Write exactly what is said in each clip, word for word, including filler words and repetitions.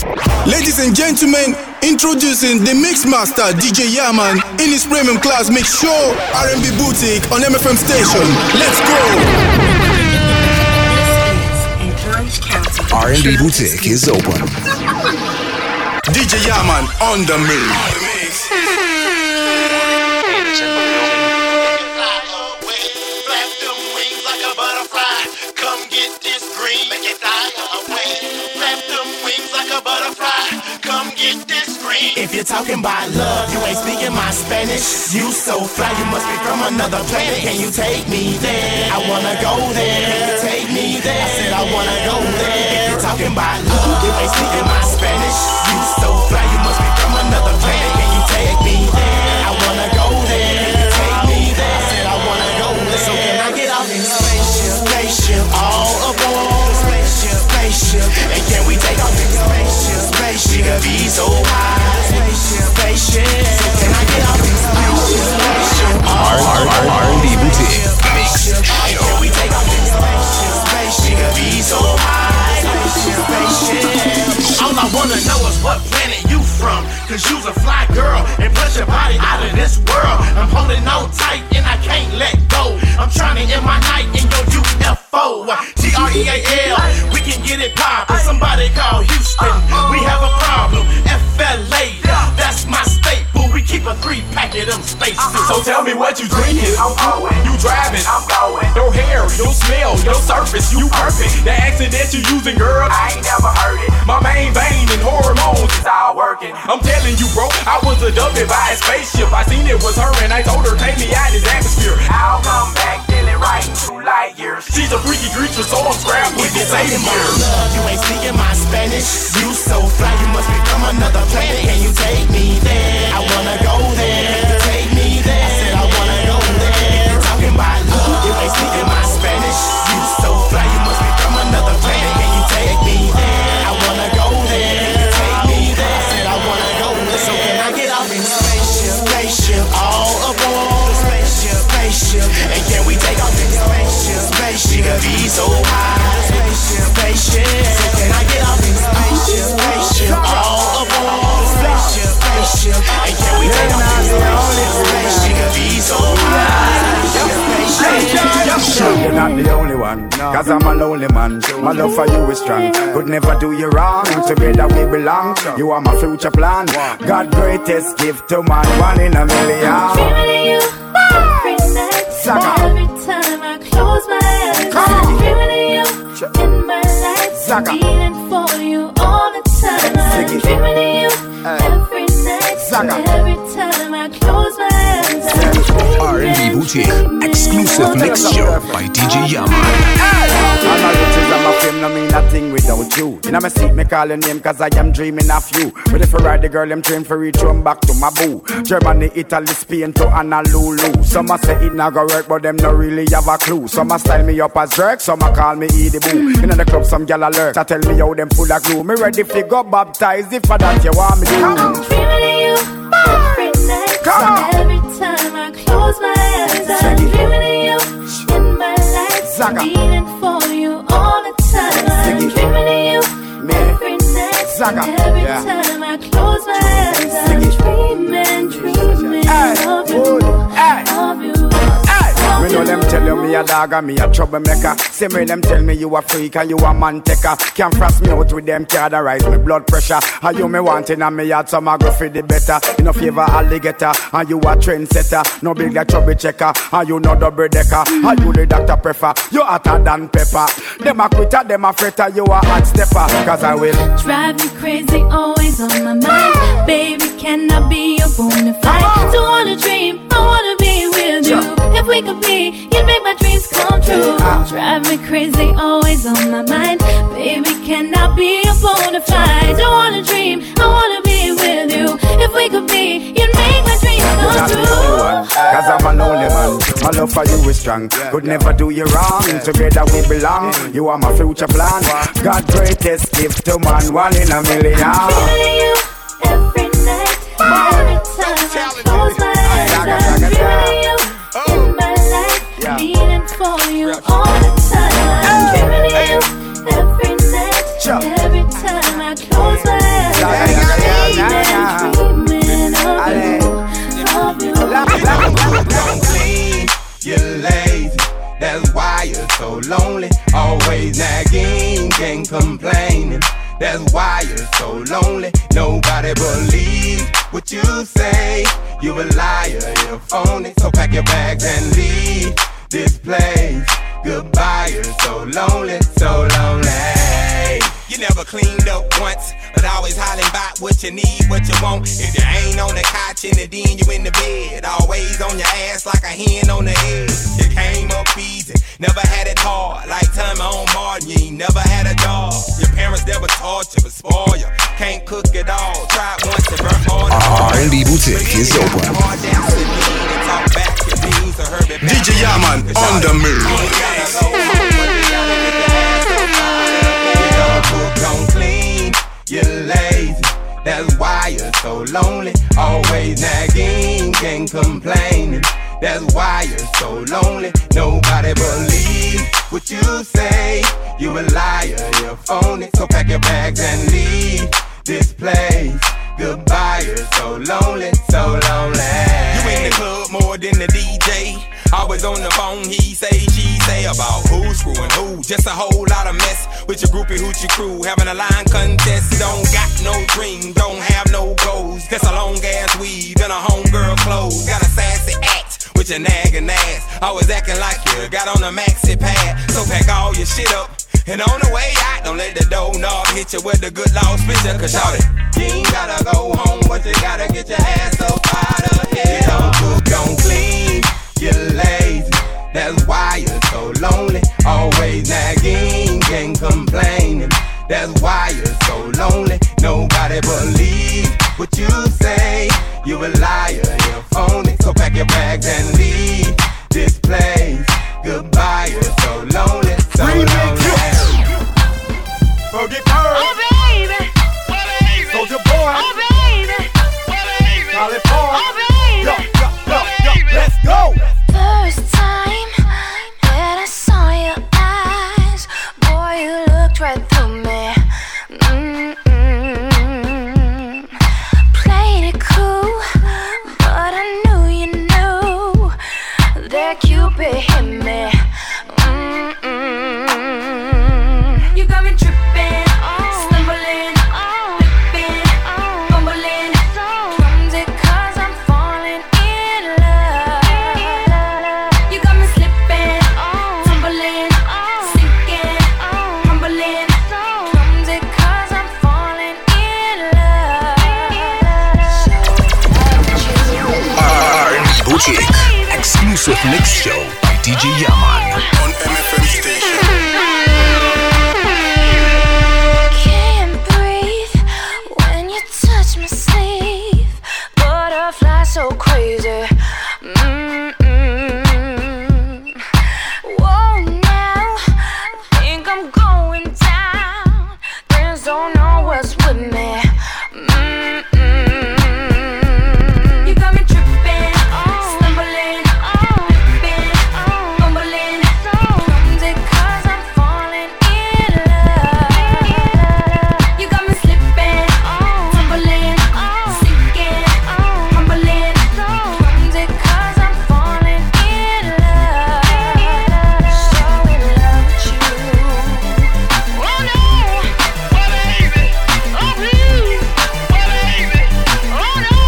Ladies and gentlemen, introducing the Mixmaster D J Yaman in his premium class mix show R and B Boutique on M F M station. Let's go! R and B Boutique is open. D J Yaman on the mix. If you're talking about love, you ain't speaking my Spanish. You so fly, you must be from another planet. Can you take me there? I wanna go there. Can you take me there? I said I wanna go there. If you're talking about love, you ain't speaking my Spanish. You so fly, you must be from another planet. Can you take me there? I wanna go there. Can you take me there? I said I wanna go there. So can I get off in spaceship, spaceship, all aboard spaceship, spaceship, and can we take off in spaceship, spaceship? We could be so high. Spaceship, so can I get off this spaceship? Spaceship, R and B Boutique Mix Show. Can we take off this spaceship? Spaceship, we could be so high. Spaceship, spaceship. All I wanna know is what planet you from, cause you's a fly girl, and plus your body out of this world. I'm holding on tight and I can't let go. I'm trying to end my night in your U F O. T R E A L, we can get it poppin'. Somebody call Houston, we have a problem. F L A, that's my staple. We keep a three pack of them spaces. So tell me what you drinking. I'm going. You driving. I'm going. Your hair, your smell, your surface, you perfect. The accent that you using, girl, I ain't never heard it. my main vein and hormones It's all working. I'm telling you, bro, I was abducted by a spaceship. I seen it was her and I told her, take me out his atmosphere. I'll come back, feeling right in two light years. She's a freaky creature, so I'm scrapped with this eight years. Love, you ain't speaking my Spanish. You so fly, you must be from another planet. Can you take me there? I wanna go there. Can you take me there? I said I wanna go there. You're talking about love, you ain't speaking my Spanish. You so fly, you must be from another planet. Can you take me there? I wanna go there. Can you take me there? I said I wanna go there. So can I get off in spaceship, spaceship, all aboard spaceship, spaceship, and can we take off in spaceship, spaceship? We could be so high, spaceship, spaceship. So can I get off in spaceship, spaceship, all aboard spaceship, spaceship, and can we take off in spaceship, spaceship? We could be so high, spaceship, spaceship. You're not the only one, cause I'm a lonely man. My love for you is strong, could never do you wrong. Together we belong, you are my future plan. God greatest gift to man, one in a million. I'm dreaming of you every night. Every time I close my eyes, I'm dreaming of you in my life. I'm feeling for you all the time. I'm dreaming of you every night. Every time I close my eyes, I'm dreaming. R and B Boutique exclusive mix show by D J Yaman. All my riches and my fame no mean nothing without you. In my seat me call your name cause I am dreaming of you. But if I ride the girl I'm train for reach home back to my boo. Germany, Italy, Spain to Honolulu. Some a say it not go work but them no really have a clue. Some a style me up as jerk, some a call me Edie Boo. In the club some gal alert, I tell me how them full of glue. Me ready fi go baptize if for that you want me to. I'm dreaming of you every night. Every time I close my eyes, I'm dreaming of you in my life. I'm feeling for you all the time. I'm dreaming of you every night. Every time I close my eyes, I'm dreaming, dreaming of you, of you. Me know them tell you me a dog and me a troublemaker. Same way them tell me you a freak and you a man taker. Can't frost me out with them card and rise me blood pressure. And you me wanting and me had some I go for the better. You no favor alligator and you a trendsetter. No big like trouble checker and you no double decker. And you the doctor prefer, you hotter than pepper. Them a quitter, them a fretter, you a hot stepper. Cause I will drive me crazy, always on my mind. Baby, can I be your bona fide? Don't wanna dream, I wanna be with you. If we could be, you'd make my dreams come true. Drive me crazy, always on my mind. Baby, can I be your bona fide? Don't wanna dream, I wanna be with you. If we could be, you'd make my dreams come true. Cause I'm a lonely man. My love for you is strong, could never do you wrong. Together we belong, you are my future plan. God greatest gift to man, one in a million. I'm feeling you every night. Every time I close my eyes, I'm feeling you in my life. Feeling for you all the time. I'm dreaming of you every night. Every time I close my eyes, lonely, always nagging and complaining. That's why you're so lonely. Nobody believes what you say. You a liar, you're phony. So pack your bags and leave this place. Goodbye, you're so lonely, so lonely. You never cleaned up once, but always hollering about what you need, what you want. If you ain't on the couch in the den, you in the bed. Always on your ass like a hen on the head. You came up easy, never had it hard. Like time on Martin, you ain't never had a job. Your parents never taught you, but spoil you. Can't cook it all, tried once to burn hard. R and B Boutique is open. D J Yaman on the move. Don't clean, you're lazy. That's why you're so lonely. Always nagging and complaining. That's why you're so lonely. Nobody believes what you say. You a liar, you're phony. So pack your bags and leave this place. Goodbye, you're so lonely, so lonely. You in the club more than the D J. Always on the phone, he say, she say about who's screwing who. Just a whole lot of mess with your groupie hoochie crew. Having a line contest, don't got no dream, don't have no goals. Just a long ass weave and a homegirl clothes. Got a sassy act with your nagging ass. Always acting like you got on a maxi pad. So pack all your shit up. And on the way out, don't let the doorknob hit you with the good Lord's picture. Cause shout it, you ain't gotta go home, but you gotta get your ass up out of here. You don't cook, don't clean, you're lazy. That's why you're so lonely. Always nagging and complaining. That's why you're so lonely. Nobody believes what you say. You a liar, you're phony. So pack your bags and leave this place. Goodbye, you're so lonely, so lonely. Fergie Ferg. Oh baby, oh baby. Soulja Boy. Oh baby, oh baby. Charlie Paul. Oh baby, yo, yo, yo, yo, let's go. First time that I saw your eyes, boy, you looked right through me. Mm-mm. Played it cool, but I knew you knew that Cupid hit me. Mm-mm. You got me tripping, stumbling, flipping, bumbling, clumsy 'cause I'm falling in love. You got me slipping, tumbling, sinking, crumbling, clumsy 'cause I'm falling in love. R and B Boutique exclusive mix show by D J Yaman on M F M station. Can't breathe when you touch my sleeve. Butterfly so crazy. Mm-mm. Whoa, now I think I'm going down. Friends don't know what's with me. Mm-mm. You got me tripping, stumbling, flipping, bumbling, clumsy 'cause I'm falling in love. You got me slipping, tumbling, sinking, crumbling, clumsy 'cause I'm falling in love. So in love with you. Oh no, oh baby, oh please, oh baby, oh no,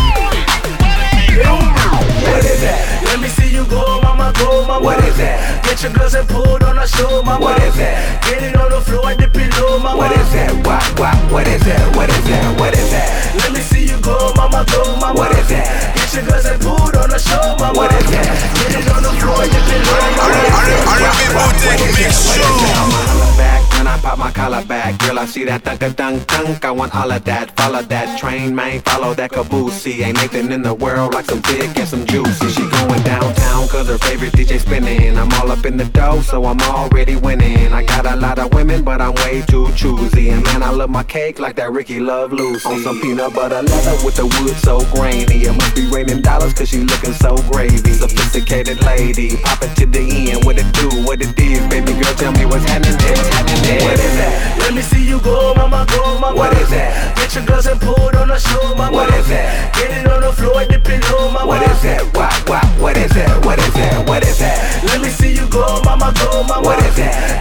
oh baby. What is that? Let me see you go, mama, go, mama. What is that? Get your girls and pull it on the show, mama. What is that? Get it on the floor at the pillow, mama. What is that? What, what, what is that? What is that? What is that? Let me see you go, mama, go, mama. What is that? Get your girls and pull it on the show, mama. What is that? Get it on the floor at the pillow, mama. R and B Boutique mix show. Back when I pop my collar back, girl, I see that thunk a dunk dunk. I want all of that, follow that train, man, follow that caboose. Ain't nothing in the world like some thick and some juicy. She going downtown 'cause her favorite D J spinning. I'm all up in the dough, so I'm already winning. I got a lot of women, but I'm way too choosy. And man, I love my cake like that Ricky Love Lucy. On some peanut butter leather with the wood so grainy. It must be raining dollars 'cause she looking so gravy. Sophisticated lady, pop it to the end. What it do, what it is, baby girl, tell me what's happening there, what's happening there. What is that? Let me see you go, mama, go, mama. What is that? Get your girls and pull it on the show, mama. What is that? Get it on the floor at the pillow, mama. What is that? What, what, what is that? What is that? What is that? Let me see you go, mama, go, mama. What is that?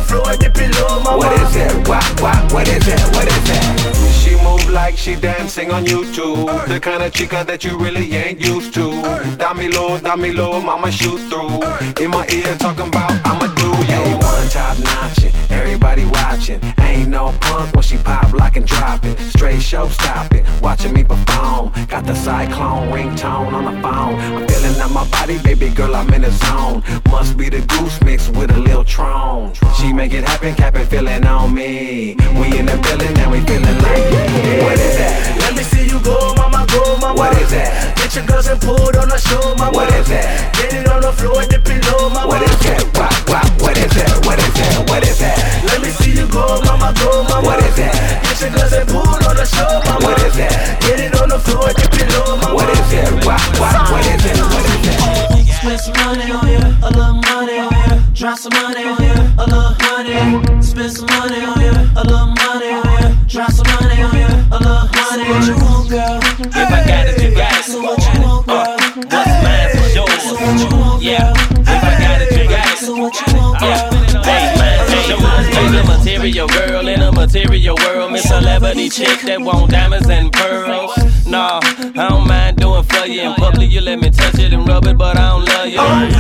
floor and dip it low, mama. What is that? What, what, what is that? What is that? She move like she dancing on YouTube. The kind of chica that you really ain't used to. Dame low, dame low, mama shoot through. In my ear talking about I'ma do you. One top notching, everybody watching. Ain't no punk when she pop, lock and drop it. Straight show stopping, watching me perform. Got the cyclone ringtone on the phone. I'm feeling out my body, baby girl, I'm in the zone. Must be the goose mixed with a little Tron. She make it happen, Cap'n feeling on me. We in the building and we feeling like yeah. What is that? Let me see you go, mama, go, mama. What is that? Get your girls and pull it on the show, mama. What is that? Get it on the floor and dip it low, mama. What is that? What, what, what is that? What is that? What is that? Let me see you go, mama, go, mama. What is that? Get your girls and pull on the show, mama. What is that? Get it on the floor and dip it low, mama. What is that? What, what, what is that? What is that? Spend some money on you, a little money on you. Drop some money on you, a little honey. Spend some money on you, a little money on you. Drop some money on you, a little honey. What you want, girl? If I got it, you got it. So what you want, girl? What's mine is yours. So what you want, Yeah. If I got it, you got it. So what you want, girl? Hey, mine is yours. Ain't a material girl in a material world. Miss celebrity chick that want diamonds and pearls. Nah, I don't mind doing for you. In public, you let me touch it and rub it, but I don't love you.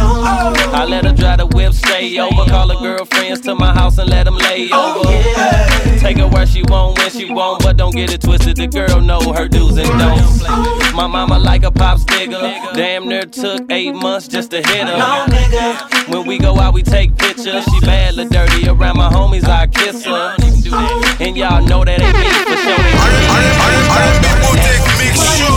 I let her drive the whip, stay over. Call her girlfriends to my house and let them lay over. Take her where she want, when she want, but don't get it twisted. The girl know her do's and don'ts. My mama like a pop sticker. Damn near took eight months just to hit her. When we go out, we take pictures. She bad, look dirty. Around my homies, I kiss her. And y'all know that ain't me for sure. R and B Boutique Mix Show.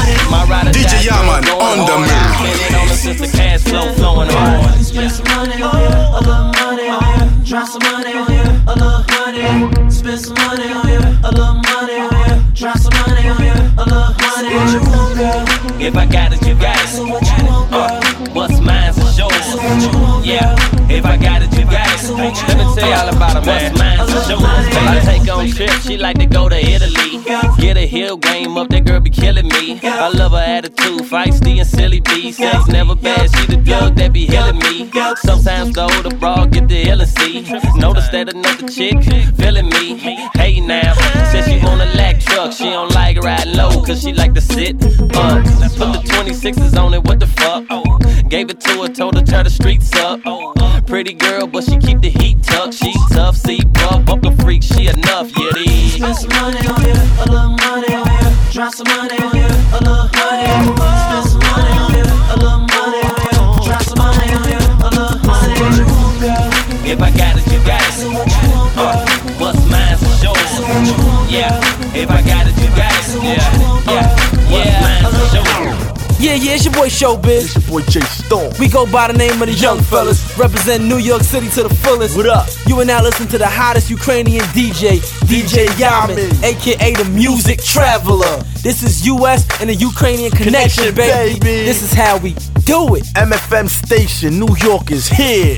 D J Yaman on the move. Since the cash flow flowing hard. Spend some money on you, a little money on you. Drop some money on you, a little honey. Spend some money on you, a little money on you. Drop some money on you, a little honey. What you want, girl? If I got it, you got it. So what you want, girl? What's mine is yours. So what you want, Yeah. If I got it, you got it. Let me tell y'all about it, man. What's mine is yours. I take on trips, she like to go to Italy. Get a hill game up, that girl be killing me. I love her attitude, feisty and silly B. Sex never bad, she the drug that be healing me. Sometimes though, the broad get the L and C. Notice that another chick feeling me. Hey now, said she wanna lack truck. She don't like riding low, cause she like to sit up. Put the twenty-sixes on it, what the fuck? Gave it to her, told her turn the streets up. Pretty girl, but she keep the heat tucked. She tough, see buff, bunker freak, she enough, yeah, these. Spend some money on you, a little money on you. Drop some money on you, a little honey. Spend some money on you, a little money on you. Drop some money on you, a little honey. What you want, girl? If I got it, you got it. So what you want, girl? What's mine is yours. So what you want, Yeah. If I got it, you got it. Yeah. Yeah. What's mine is yours. Yeah, yeah, it's your boy Showbiz. It's your boy Jay Storm. We go by the name of the Young Fellas, represent New York City to the fullest. What up? You are now listening to the hottest Ukrainian D J, D J Yaman, aka the Music Traveler. This is U S and the Ukrainian connection, Connection, baby. baby. This is how we do it. M F M station, New York is here.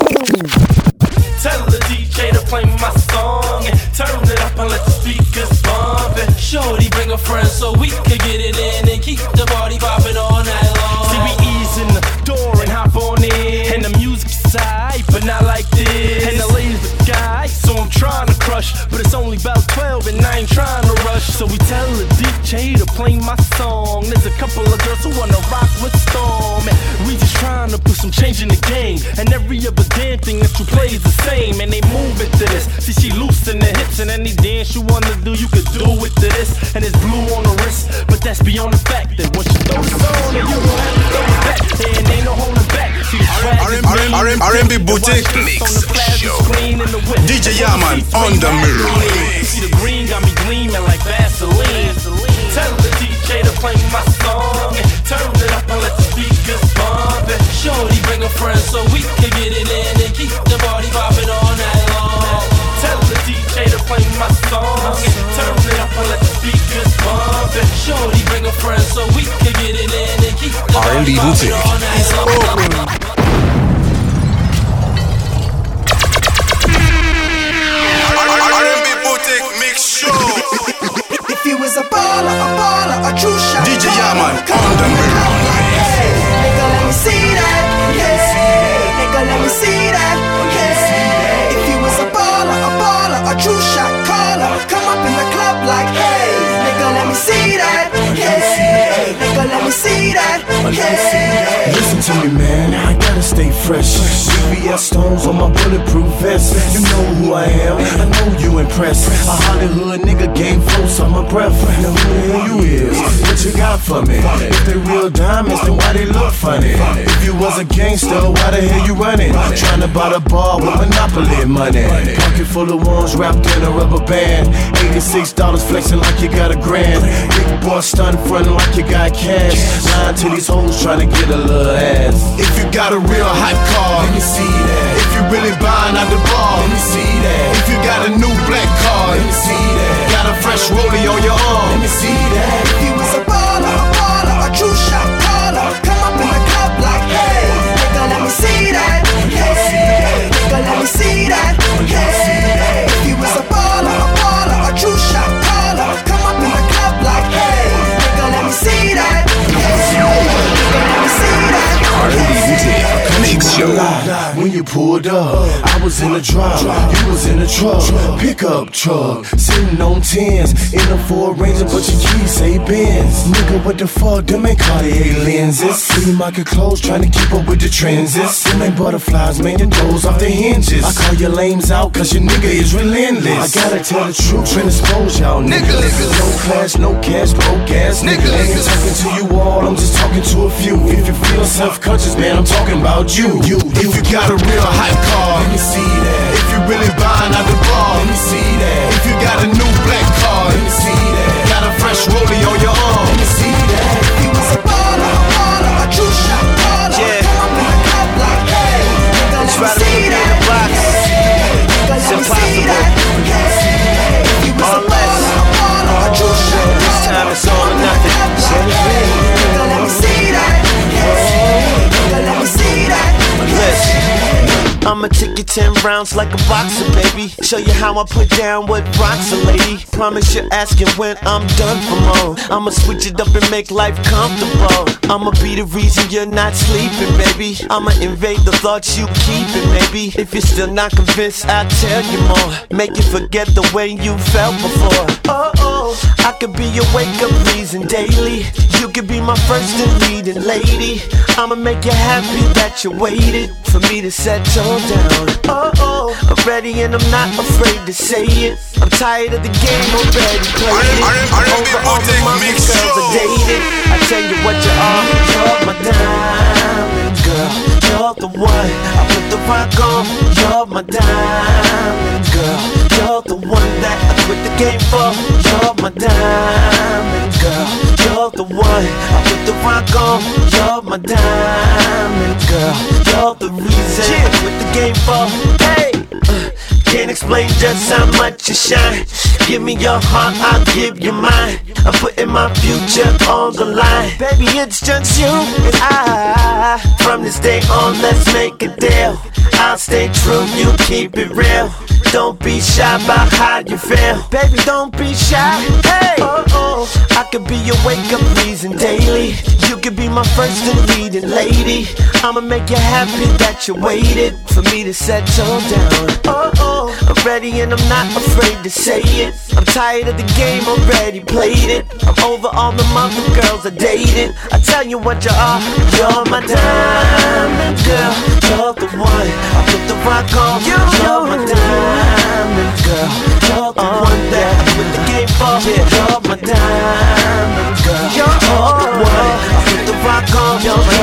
Tell the D J to play my song and turn it up and let the speakers bump it. Shorty bring a friend so we could get it in and keep the party popping all night long. See, we ease in the door and hop on in, and the music's tight, but not like this. And the ladies are guys, so I'm trying to crush, but it's only about twelve and I ain't trying to rush. So we tell the D J to play my song. There's a couple of girls who wanna rock with Storm, and we just trying to put some change in the game. And every other damn thing that you play is the same, and they move it to this. See, she loose in the hips, and any dance you wanna do, you could do it to this. And it's blue on the wrist, but that's beyond the fact that once you throw this on, and you gon' have to throw it back, and ain't no holding back. See, the swag is green, R and B Boutique Mix Show. D J Yaman on the move. See, the green got me gleaming like Vaseline. Tell the D J to play my song and turn it up and let the speakers bump it. Shorty bring a friend so we could get it in and keep the party popping all night long. Tell the D J to play my song and turn it up and let the speakers bump it. Shorty bring a friend so we could get it in and keep the R and B party popping Boutique. all night long. R and B Boutique Mix Show. If you was a baller, a baller, a true shot. D J Yaman on the move. Nigga, let me see that. Yeah. Nigga, let me see that. Yeah. If you Hey. Listen to me, man, I gotta stay fresh. C B S stones on my bulletproof vest. You know who I am, I know you impressed. A Hollywood nigga game close on my breath. Now who the hell you is? What you got for me? If they real diamonds, then why they look funny? If you was a gangster, why the hell you running? Trying to buy the bar with Monopoly money. Pocket full of ones wrapped in a rubber band. eighty-six dollars flexing like you got a grand. Big boy stunt frontin' like you got cash. Lying to these hoes trying to get a little ass. If you got a real hype car, let me see that. If you really buying out the bar, let me see that. If you got a new black car, let me see that. Got a fresh rollie on your arm, let me see that. If you was a baller, a baller, a true shot caller, come up in the club like, hey, nigga, let me see that. Hey, nigga, let me see that. Hey, if you was a baller, a baller, a true shot caller, come up in the club like, hey, nigga, let me see that. Hey, nigga, let me see that. R and B Boutique Mix Show. When you pulled up, I was in the drop, you was in the truck, pickup truck, sitting on tens, in a Ford Ranger, but your keys say Benz. Nigga, what the fuck, them ain't Cartier lenses. Free market clothes, trying to keep up with the trends. Them ain't butterflies, made them doors off the hinges. I call your lames out, cause your nigga is relentless. I gotta tell the truth and expose y'all niggas. No class, no cash, broke ass niggas. I ain't talking to you all, I'm just talking to a few. If you feel self-conscious, man, I'm talking about you. You, if you got a real hype car, let me see that. If you really buying out the bar, let me see that. If you got a new black car, let me see that. Got a fresh rollie on your arm, let me see that. If you was a baller, a baller, a true shot caller, yeah. Come up in the club like, hey, nigga, let me see that. It's impossible. If you was a baller, a baller, a true shot caller, this time it's all or nothing. Nigga, let me see that. Nigga, let me see that. Listen, I'ma take you ten rounds like a boxer, baby. Show you how I put down what rocks a lady. Promise you're asking when I'm done for more. I'ma switch it up and make life comfortable. I'ma be the reason you're not sleeping, baby. I'ma invade the thoughts you keeping, maybe. If you're still not convinced, I'll tell you more. Make you forget the way you felt before. Oh, oh, I could be your wake-up reason daily. You could be my first and leading lady. I'ma make you happy that you waited for me to settle down. Oh, oh, I'm ready and I'm not afraid to say it. I'm tired of the game already played it. Over all the money girls I dated. I tell you what you are, you're my diamond girl. You're the one I put the rock on. You're my diamond girl. You're the one that I quit the game for. You're my diamond girl. You're the one I put the rock on. You're my diamond girl. You're the reason I quit the game for. Hey, uh, can't explain just how much you shine. Give me your heart, I'll give you mine. I'm putting my future on the line. Baby, it's just you and I. From this day on, let's make a deal. I'll stay true, you keep it real. Don't be shy about how you feel. Baby, don't be shy. Hey, oh, oh, I could be your wake-up reason daily. You could be my first and leading lady. I'ma make you happy that you waited for me to settle down. Oh, oh, I'm ready and I'm not afraid to say it. I'm tired of the game, already played it. I'm over all the mother girls I dated. I tell you what you are, you're my diamond girl. You're the one I put the rock on. You're my diamond girl. You're the one that I put the game for. You're my diamond girl. You're the one I put the rock on. You're my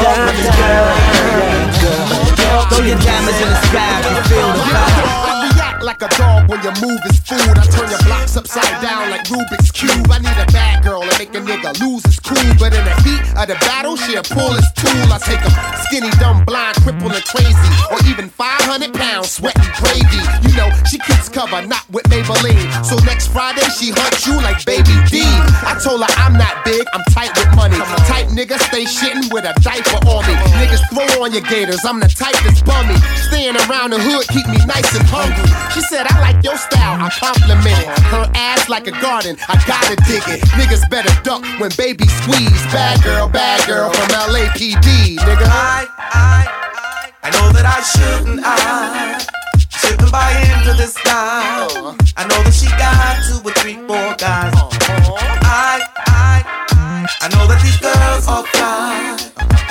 diamond girl. Throw your diamonds in the sky if you feel the fire. Like a dog when your move is food. I turn your blocks upside down like Rubik's Cube. I need a bad girl to make a nigga lose his cool. But in the heat of the battle, she'll pull his tool. I take him skinny, dumb, blind, crippled, and crazy. Or even five hundred pounds, sweating gravy. You know, she keeps cover, not with Maybelline. So next Friday, she hunt you like Baby D. I told her I'm not big, I'm tight with money. Type nigga stay shitting with a diaper on me. Niggas throw on your gators, I'm the type that's bummy. Staying around the hood, keep me nice and hungry. She said, I like your style, I compliment it. Her ass like a garden, I gotta dig it. Niggas better duck when baby squeeze. Bad girl, bad girl from L A P D, nigga. I, I, I, I know that I shouldn't, I shouldn't buy into this guy. Uh, I know that she got two or three, four guys. Uh, I, I, I, I know that these girls are fine.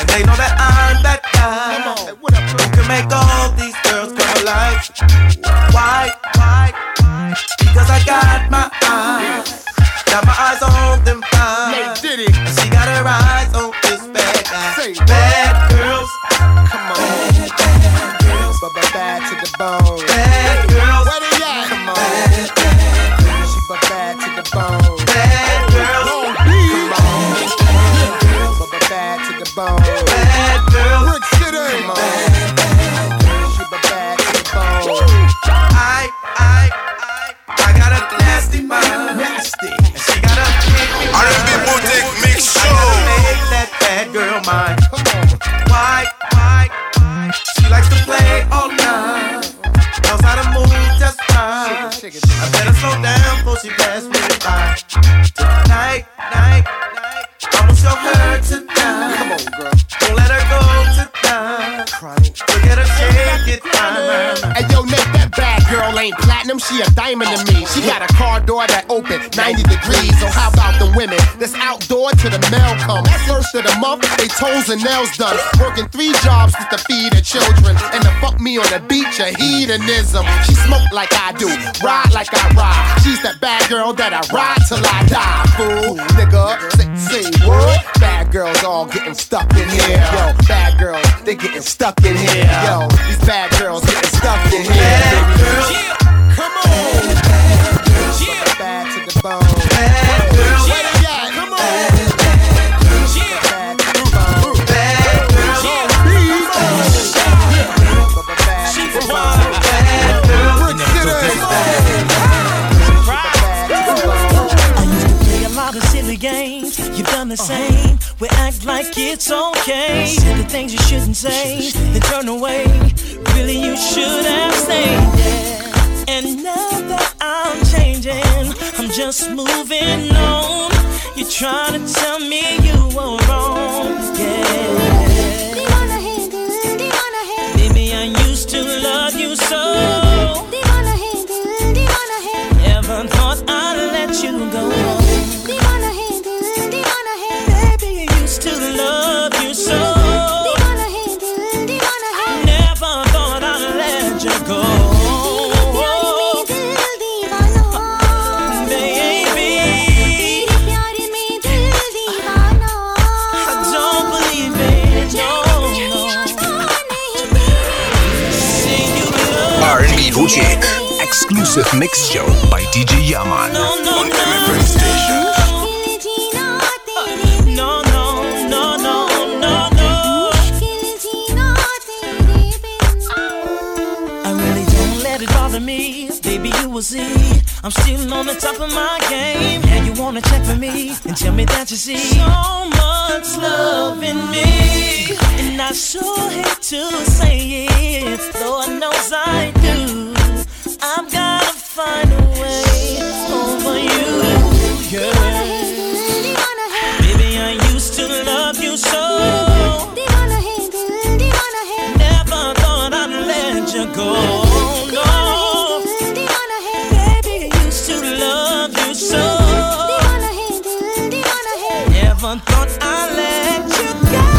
They know that I'm that guy who can make all these girls come alive. Why? Why? Because I got my eyes, got my eyes on them fine. And she got her eyes on this bad guy. Bad girls, come on. Bad, bad girls, but bad to the bone. Bad girls, where they at? Come on. Bad, bad girls, she but bad to the bone. Bad girls, come on. Bad girls, but bad to the bone. Bad girls, Brick City, come on. Bad, bad girls, she but bad to the bone. I, I, I, I got a nasty mind. Nasty. And she got a R and B Boutique Mix Show. I gotta make that bad girl mine. Why, why, why? She likes to play all night. Knows how to move just fine. I better slow down before she pass me by. Tonight, night, night, I'ma show her tonight. Come on, girl. Don't let her go tonight. Look at her shake it, fine. Hey, yo, Nate, that bad girl ain't platinum. She a diamond to me. She got a car door that open ninety degrees. So how about the women that's outdoor till the mail comes? First of the month, they toes and nails done. Working three jobs just to feed her children. And to fuck me on the beach, a hedonism. She smoke like I do, ride like I ride. She's that bad girl that I ride till I die, fool. Nigga, say, say what? Bad girls all getting stuck in here. Yo, bad girls, they getting stuck in here. Yo, these bad girls getting stuck in here. Bad girls, come on. Bad girls, bad to the bone. Bad girls, where they at? Come on. Bad girls, bad to the bone. Bad girls, she's the one. Bad girls, I used to play a lot of silly games. You've done the same. We act like it's okay. Say the things you shouldn't say, then turn away. Really, you should have stayed there. And now that I'm changing, I'm just moving on. You're trying to tell me you were wrong, yeah. Baby, I used to love you so. Never thought I'd let you go. Baby, I used to love you so. Never thought I'd let you go. R and B Boutique exclusive mix show by D J Yaman no, no, on no. M F M station. No, no, no, no, no, no. I really don't let it bother me. Baby, you will see I'm still on the top of my game. Now you wanna check for me and tell me that you see so much love in me. And I sure hate to say it, Lord knows I do. I've gotta find a way over you, yeah. Baby, I used to love you so. Never thought I'd let you go, no. Baby, I used to love you so. Never thought I'd let you go.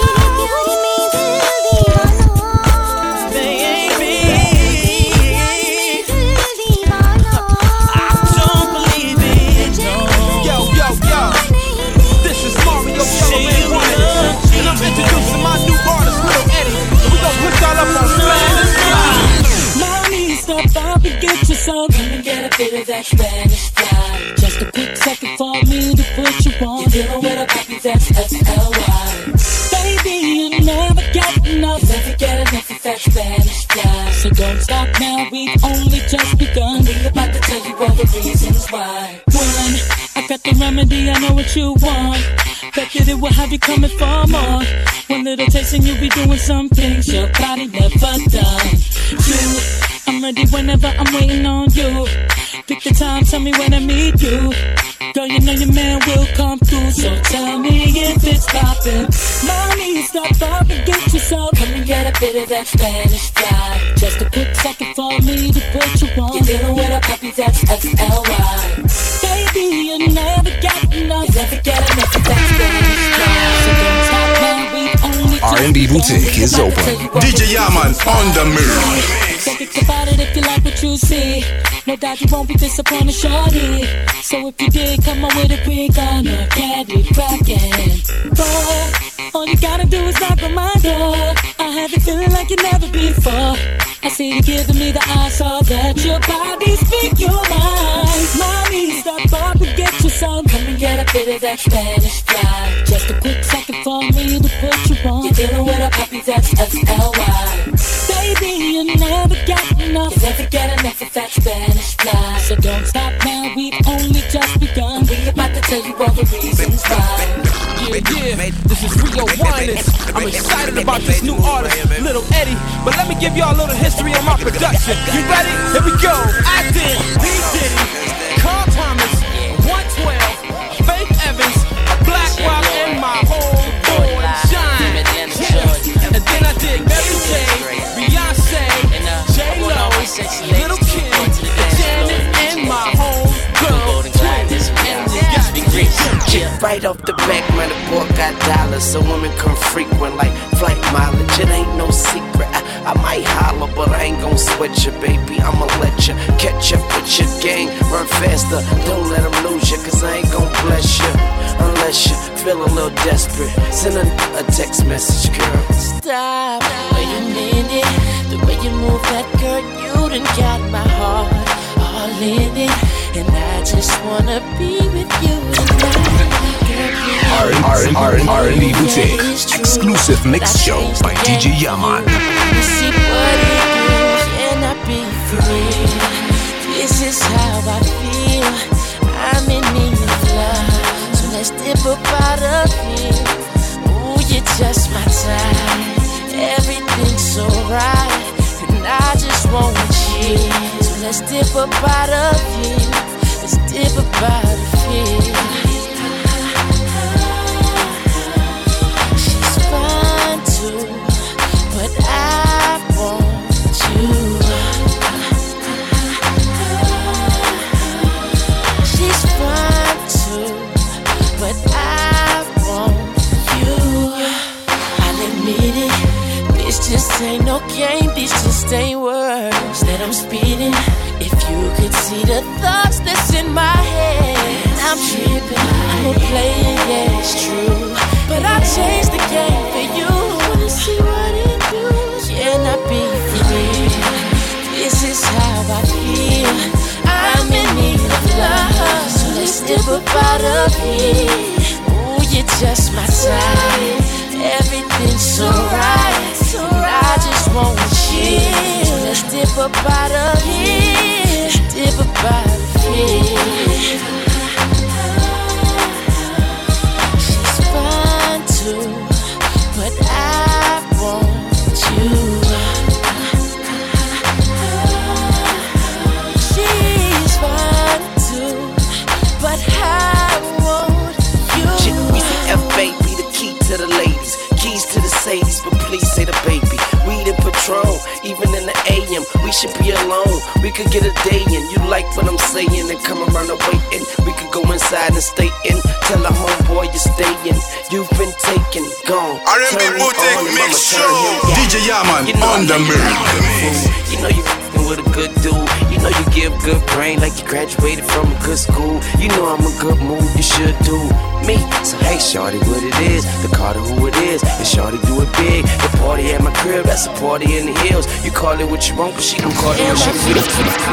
Introducing my new artist, Lil Eddie, and we gon' put y'all up on Spanish Fly. Mommy, stop up and get yourself. Come and get a bit of that Spanish Fly. Just a quick second for me to put you on. You're dealing with a puppy that's S L Y. Baby, you never get enough. Never get enough of that Spanish Fly. So don't stop now, we've only just begun. We're about to tell you all the reasons why. One, I got the remedy, I know what you want. Bet that it will have you coming for more. One little taste and you'll be doing some things your body never done. Two, I'm ready whenever I'm waiting on you. Pick the time, tell me when I meet you. Girl, you know your man will come through, so tell me if it's poppin'. Mommy, stop up and get yourself. Come and get a bit of that Spanish Fly. Just a quick second for me to put you on. You're dealing with a puppy that's S L Y. Baby, you never get enough. You never get enough of that Spanish Fly. So don't stop now, we only R and B Boutique is open. D J Yaman on the move. So think about it if you like what you see. No doubt you won't be disappointed, shorty. So if you did, come on with it, we gonna get it crackin'. Boy, all you gotta do is knock on my door. I have it feeling like you never before. I see you giving me the eye, so that your body speak your mind. Mommy, stop up and get you some. Come and get a bit of that Spanish fly. Just a quick second for me to put you on. You're dealing with a puppy that's S L Y. Baby, you never got enough. You never get enough of that Spanish fly. So don't stop now, we've only just begun. We're about to tell you all the reasons why. Yeah, yeah, this is Rio Wireless. I'm excited about this new artist, Little Eddie. But let me give y'all a little history on my production. You ready? Here we go. I did P. Diddy, Carl Thomas, one twelve, Faith Evans, Black Rock, and my whole boy Shine. And then I did Mary J, Beyonce, J-Lo, Little Kim, Janet, and my whole girl. Right off the back, man, the boy got dollars, so women come frequent like flight mileage. It ain't no secret. I, I might holler, but I ain't gon' sweat you, baby. I'ma let you catch up with your gang. Run faster, don't let them lose you, cause I ain't gon' bless you unless you feel a little desperate. Send a, a text message, girl. Stop, wait a minute. The way you move that girl, you done got my heart all in it. And I just wanna be with you tonight. R and B Boutique exclusive mix show by D J Yaman. You see what it is, can I be free? This is how I feel. I'm in need of love, so let's dip up out of here. Ooh, you're just my type. Everything's so right, and I just want you. So let's dip up out of here. Let's dip up out of here. But I want you. She's fine too, but I want you. I'll admit it, this just ain't no game, this just ain't words that I'm speeding. If you could see the thoughts that's in my head, I'm tripping, I'm a player, yeah, it's true, but I changed the game for you. Wanna see what it do? Can I be free? This is how I feel. I'm in need of love, so let's dip up out of here. Ooh, you're just my type. Everything's so right, so I just want you. So let's dip up out of here. Dip up out of here. She's fine too, but I want you. She's fine too, but I want you. G F baby, the key to the ladies, keys to the Sadies, but please say the baby. Weed and Patron, even in the A M, we should be alone. We could get a day in. You like what I'm saying and come around and waiting. We could go inside and stay in. Tell a homeboy you're staying. You've been taken, gone. R and B Boutique mix show. D J Yaman you know on the move. You know you f***ing with a good dude. You know you give good brain like you graduated from a good school. You know I'm a good move, you should do me. So hey shorty, what it is, the Carter who it is, and shorty do it big. The party at my crib, that's a party in the hills. You call it what you want, cause she gon' call it what she feel.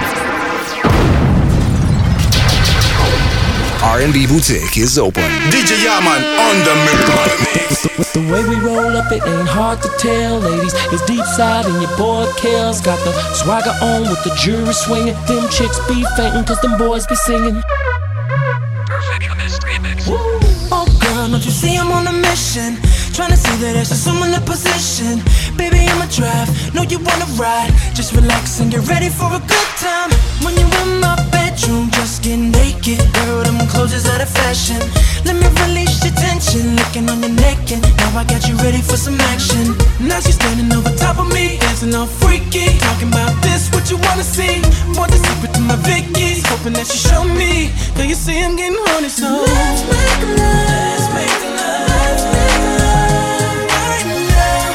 R and B Boutique is open. D J Yaman on the move. With the way we roll up, it ain't hard to tell, ladies. It's deep side and your boy Kels got the swagger on with the jury swinging. Them chicks be fainting cause them boys be singing. Perfectionist remix. Oh girl, don't you see I'm on a mission? Trying to see that there's someone in position. Baby, I'ma drive, know you wanna ride. Just relax and get ready for a good time. When you're in my bedroom, just get naked. Girl, them clothes is out of fashion. Let me release your tension, looking on your neck, and now I got you ready for some action. Now she's standing over top of me, dancing all freaky. Talking about this, what you wanna see? Want the secret to my Vicky's, hoping that you show me. Girl, you see I'm getting horny, so let's make love. Let's make love. Let's make love right now.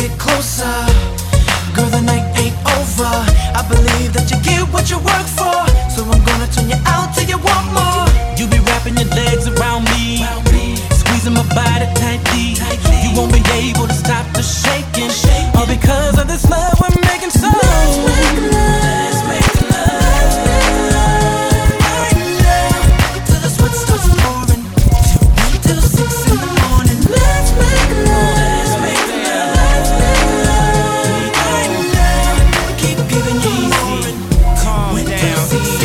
get closer. Girl, the night ain't over. I believe that you get what you work for. So I'm gonna turn you out till you want more. You be wrapping your legs around me, squeezing my body tightly. You won't be able to stop the shaking, all because of this love we're making. So let's make love. Let's make love right now till the sweat starts pouring, till six in the morning. Let's make love. Let's make love right now. Keep giving you easy. Calm down.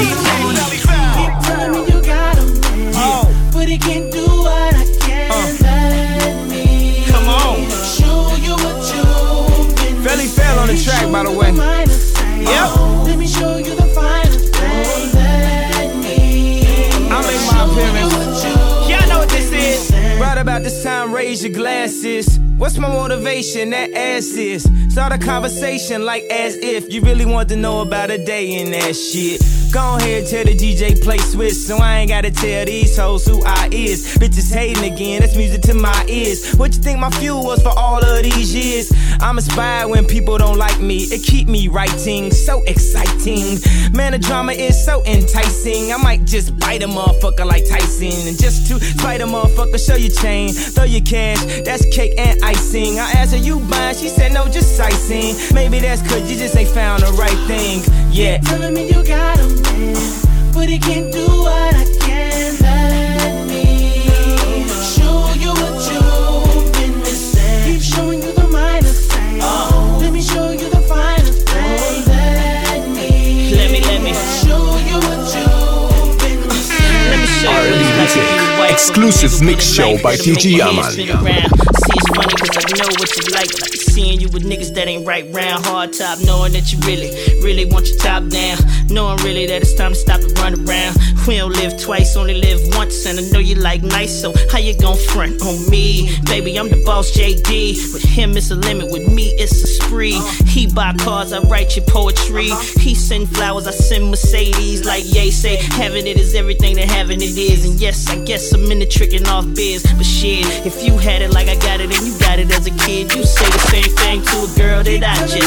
Keep telling me you got him, oh, but he can't do what I can. Uh. Let me come on. Show you what you've been. Felly fell on the track, by the way. Yep. Let me show you the finest thing. Let me. I'll make my appearance. Y'all know what this is. Right about this time, raise your glasses. What's my motivation? That ass is. Start a conversation like as if you really want to know about a day in that shit. Go ahead, tell the D J play Swiss, so I ain't gotta tell these hoes who I is. Bitches hating again, that's music to my ears. What you think my fuel was for all of these years? I'm inspired when people don't like me. It keep me writing, so exciting. Man, the drama is so enticing. I might just bite a motherfucker like Tyson. And just to spite a motherfucker, show your chain, throw your cash, that's cake and icing. I asked her, you buying? She said, no, just sightseeing. Maybe that's cause you just ain't found the right thing. Yeah. Telling me you got him, but he can't do what I can. Let me show you what you've been missing. Keep showing you the minor things. Oh. Let me show you the finer things. Let me, let me, let me show you what you've been missing. Let me show you what you like. Exclusive mix show by D J Yaman. See, it's funny cause I know what you like. Like seeing you with niggas that ain't right round. Hard top, knowing that you really, really want your top down. Knowing really that it's time to stop and run around. We don't live twice, only live once. And I know you like nice, so how you gon' front on me? Baby, I'm the boss, J D. With him, it's a limit. With me, it's a spree. He buy cars, I write your poetry. He send flowers, I send Mercedes. Like Ye say, having it is everything that having it is. And yes, I guess I'm in the tricking off biz. But shit, if you had it like I got it and you got it as a kid, you say the same thing to a girl that I just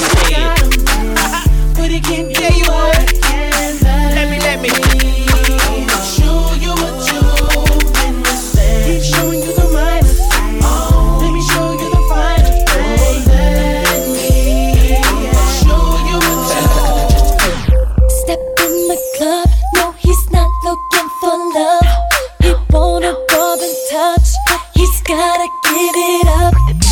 said. But it can't get you what I can. Let me, let me show you what you've been missing. Keep showing you the minor things. Oh. Let me show you the finer things. Let me show you what you've. Step in the club, no, he's not looking for love. He wanna rub and touch, he's gotta give it up.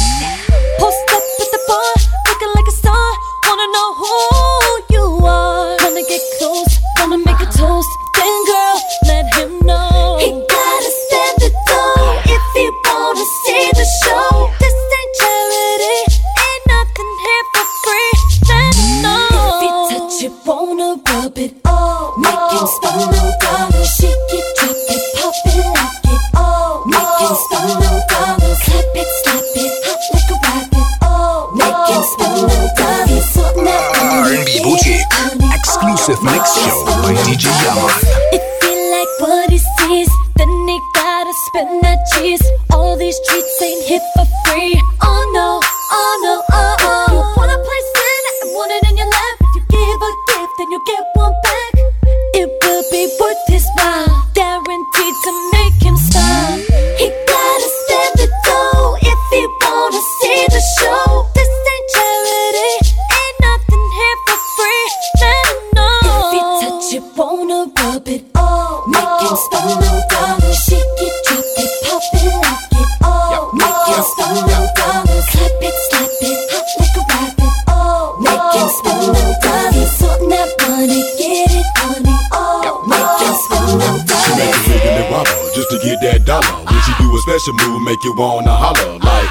Post up at the bar, looking like a star. Wanna know who you are. Wanna get close, wanna make a toast. Then girl, let him know. He gotta stand the door if he wanna see the show. This ain't charity, ain't nothing here for free. Let him know. If he touch it, wanna rub it. Oh, make him spin no dollars. Shake it, drop it, pop it, lock it. Oh, make him spin no dollars. Clap it, slap it, hot like a rabbit. Oh, make him spin no dollars. R and B Boutique exclusive mix show by D J Yaman. If he like what he sees, then he gotta spend that cheese. All these treats ain't hit for free. Oh no, oh no, oh oh. You wanna play sin and want it in your lap. If you give a gift, then you get one back. It will be worth his while, guaranteed to make him smile. He gotta stand the door if he wanna see the show. This ain't charity, ain't nothing here for free. Let him know. If he touch it, wanna rub it. Oh, make him spend no dollars. Shake it, drop it, pop it, lock it. Oh, make him spend no dollars. Clap it, slap it, hot like a rabbit. Oh, make him spend no dollars. Sorting that money, get it, honey. Oh, make him spend no She make dollars. a wiggly wobble just to get that dollar. When she do a special move, make you wanna holler like,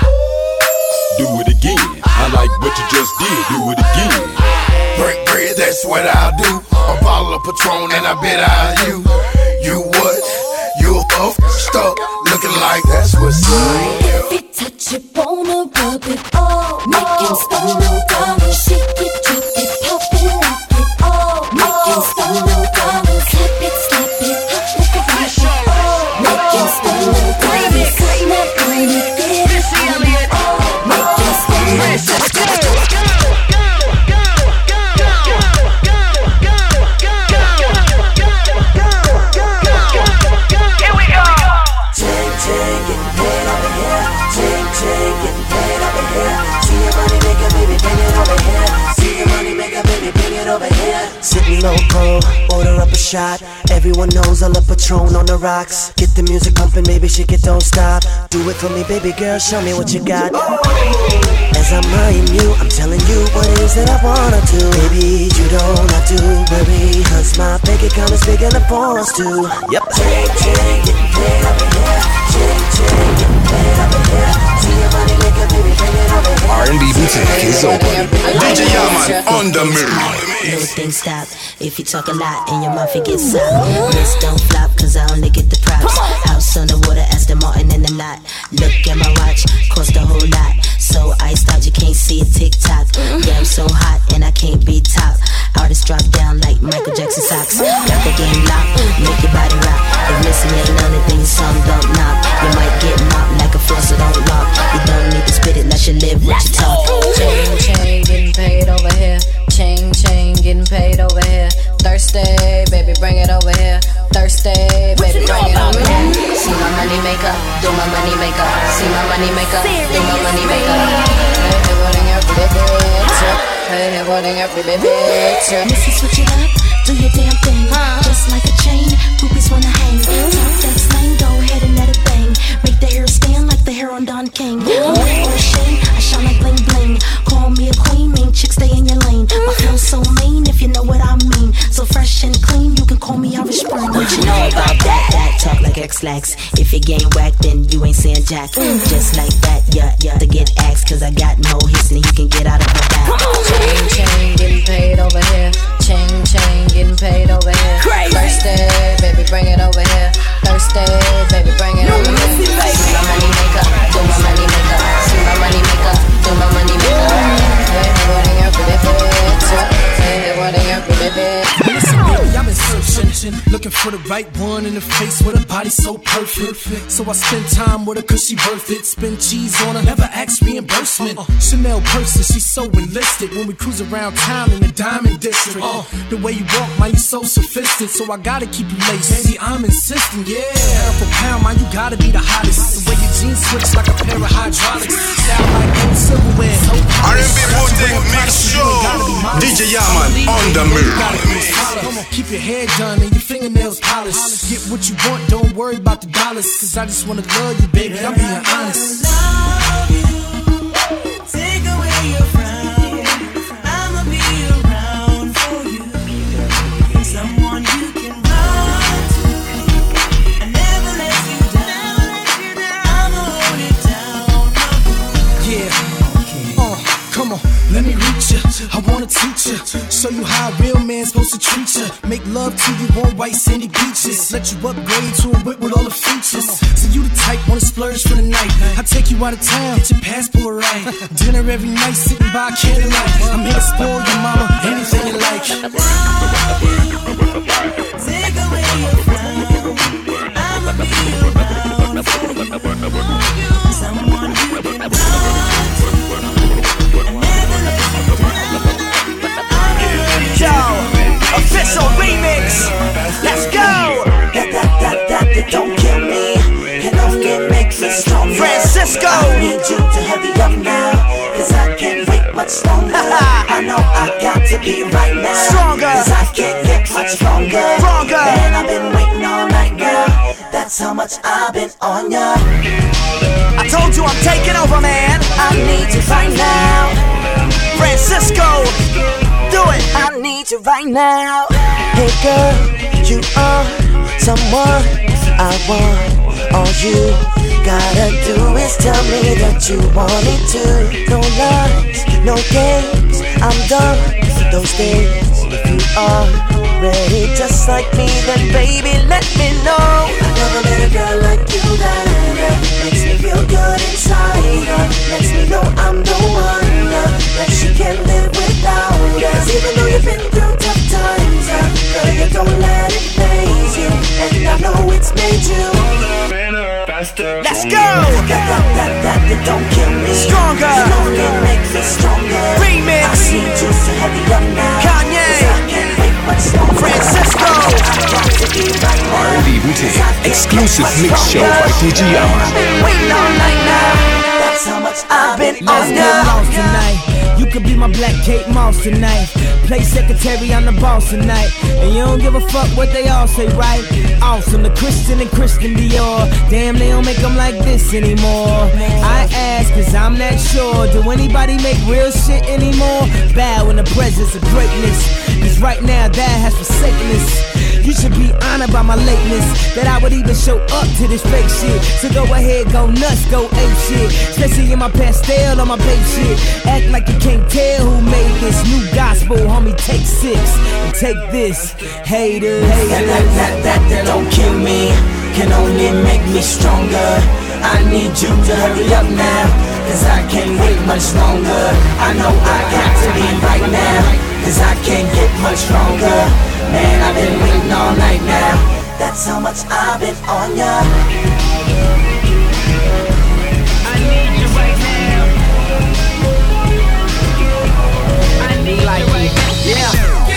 do it again. I like what you just did, do it again. Break bread, that's what I'll do. A bottle of Patron and I bet I'll you. You what? You up, stuck, looking like that's what's up. If he touch it, wanna rub it. Oh, make him spend no dollars. Shake it, drop it, pop it, lock it. Oh, make him spend no dollars. Slap it, slap it, hot like a rabbit. Oh, make him spend no dollars. Something that money, get it, honey. Oh, make him spend no dollars. sitting loco, order up a shot. Everyone knows I love Patron on the rocks. Get the music pumping, baby, shake it, don't stop. Do it for me, baby girl, show me what you got. As I'm eyeing you, I'm telling you what it is that I wanna do. Baby, you don't have to worry, cause my bank account is big enough for us to. Yep. Chain, chain, getting paid over here. Chain, chain, getting paid over here. See your money maker, baby, bring it over here. R and B Boutique is open. D J Yaman on the move. No thing stop. If you talk a lot and your mouth it gets soft. This don't flop cause I only get the props. House on the water, Aston Martin in the lot. Look at my watch, cost a whole lot. So iced out you can't see a tick-tock. Yeah, I'm so hot and I can't be top. Artists drop down like Michael Jackson socks. Got the game locked, make your body rock. If missing ain't none of things, some don't knock. You might get mopped like a floss, so don't lock. You don't need to spit it, let you live what you talk. Chain, chain, getting paid over here. Chain, chain, getting paid over here. Thursday, baby, bring it over here. Thursday, baby, bring it over here. See my money maker, do my money maker. See my money maker, do my money maker. Hey, what in every bitch. Missy, switch it up, do your damn thing. Just like a chain, groupies wanna hang. Talk that slang, go ahead and let it bang. Make the hair stand like the hair on Don King. I'm not for shame, I shine like bling bling. Call me a queen, mean chick, stay in your lane. My flow so mean, if you know what I mean. So fresh and clean, you can call me Irish Spring. What you know about that? That talk like X-Lax. If you game whack, then you ain't saying jack. Just like that, yeah, yeah. To get axed, cause I got more hits than you can get out of my back. Chain, chain, getting paid over here. Chain, chain, getting paid over here. Thursday, baby, bring it over here. Thursday, baby, bring it over here. See my money maker, do my money maker. See my money maker, do my money maker. Hey, what in your pretty bitch? Hey, what in your pretty bitch? Listen, baby, I'm in searching, looking for the right one in the face with a body so perfect. So I spend time with her cause she worth it. Spend cheese on her, never ask reimbursement. Uh, Chanel purses, she's so enlisted. When we cruise around town in the Diamond District. Uh, the way you walk, man, you so sophisticated. So I gotta keep you laced. Baby, I'm insisting, yeah. Pound for pound, man, you gotta be the hottest. The way your jeans switch like a pair of hydraulics. Sound like old silverware. So R and B Boutique Mix Show. D J Yaman on the move. Come on, keep your hair done and your fingernails polished. Get what you want, don't worry about the dollars. Cause I just wanna love you, baby, I'm being honest. Love you, take away your frown. I'ma be around for you. Someone you can run to. I never let you down. I'ma hold it down. Yeah, uh, come on, let me reach ya. I wanna teach ya, show you how a real man's supposed to treat ya. Make love to you on white sandy beaches. Let you upgrade to a whip with all the features. So you the type wanna splurge for the night. I take you out of town, get your passport right. Dinner every night, sitting by candlelight. I'm here to spoil your mama, anything you like. Take away your frown. I'ma be around for you. Someone you can run to. Yo, official remix. Let's go. That, that, that, that, that don't kill me. And only makes me stronger. Francisco. I need you to hurry up now. Cause I can't wait much longer. I know I got to be right now. Stronger. Cause I can't get much stronger. Stronger. Man, I've been waiting all night, girl. That's how much I've been on ya. I told you I'm taking over, man. I need you right now. Francisco, do it. I need you right now. Hey girl, you are someone I want. All you gotta do is tell me that you want me to. No lies, no games, I'm done with those days. If you are ready just like me, then baby let me know. I never met a girl like you that makes me feel good inside. Lets me know I'm the one that she can't live without us. Even though you've been through tough times, girl, you don't let it faze you. And I know it's made you let's go. That, that, that, that, that don't kill me. Stronger. It makes me stronger. Remix. I need you to hurry up now. Kanye. I can't wait much longer. Francisco. R and B Boutique exclusive mix show by D J Yaman. Waiting all night now. That's how much I've been Let's on get ya. lost tonight. You could be my black Kate Moss tonight. Play secretary, I'm the boss tonight. And you don't give a fuck what they all say, right? Awesome, the Christian and Christian Dior. Damn, they don't make them like this anymore. I ask, cause I'm not sure. Do anybody make real shit anymore? Bow in the presence of greatness. Cause right now that has forsaken us. You should be honored by my lateness, that I would even show up to this fake shit. So go ahead, go nuts, go ape shit. Especially in my pastel on my babe shit. Act like you can't tell who made this new gospel, homie. Take six and take this, haters. haters. That, that, that, that, that don't kill me, can only make me stronger. I need you to hurry up now, cause I can't wait much longer. I know I got to be right now, cause I can't get much stronger. Man, I've been waiting all night now. That's how much I've been on ya. I need you right now. I need you right now. Yeah.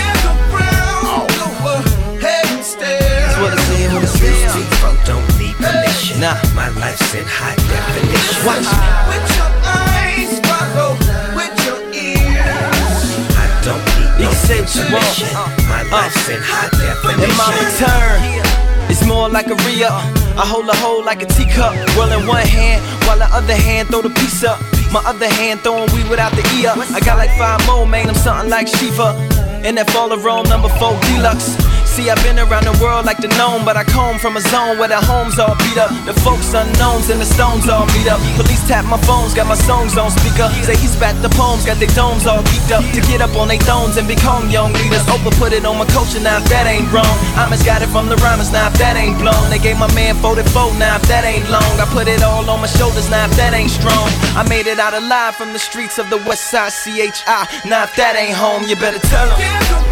That's what it said, what it said. Street folk don't need permission. Nah, my life's in high definition. Watch. With your eyes, follow with your ears. I don't need no permission. My life's in high definition. And my return is more like a re-up. I hold a hole like a teacup, roll in one hand while the other hand throw the piece up. My other hand throwing weed without the E up. I got like five more, man, I'm something like Shiva. And that fall of Rome, number four deluxe. See, I've been around the world like the gnome, but I come from a zone where the homes all beat up. The folks unknowns and the stones all meet up. Police tap my phones, got my songs on speaker. Say he spat the poems, got their domes all geeked up. To get up on they thrones and become young leaders. Oprah put it on my culture, now if that ain't wrong. I just got it from the rhymers, now if that ain't blown. They gave my man forty-four, now if that ain't long. I put it all on my shoulders, now if that ain't strong. I made it out alive from the streets of the west side, C H I. Now if that ain't home, you better tell them.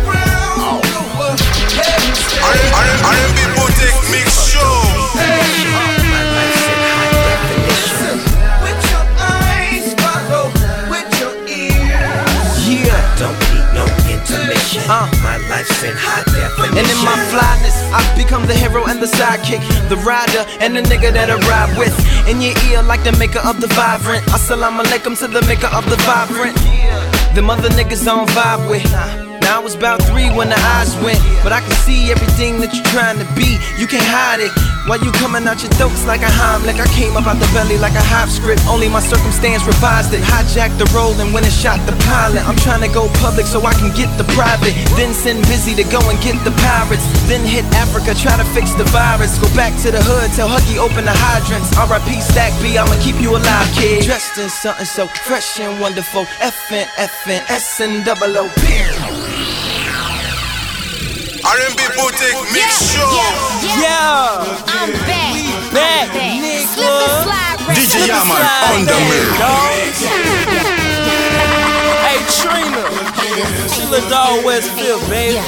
R and B Boutique Mix Show. My life's in high definition. With your eyes, follow with your ears. Yeah, don't need no intermission. Uh, my life's in high definition. And in my flyness, I've become the hero and the sidekick, the rider and the nigga that I ride with. In your ear like the maker of the vibrant. Assalamu alaikum to the maker of the vibrant. Them other niggas on vibe with. Now I was about three when the eyes went, but I can see everything that you're trying to be. You can't hide it. Why you coming out your throats like a Heimlich? I came up out the belly like a hop script. Only my circumstance revised it. Hijacked the role and went and shot the pilot. I'm trying to go public so I can get the private. Then send Busy to go and get the pirates. Then hit Africa, try to fix the virus. Go back to the hood, tell Huggy open the hydrants. R I P Stack B, I'ma keep you alive, kid. Dressed in something so fresh and wonderful. F N F N S and double O P. R and B Boutique Mix Show. Yeah, yeah. I'm back. We back, nigga. D J Yaman on the mix. Hey Trina, she looked all Westfield, baby.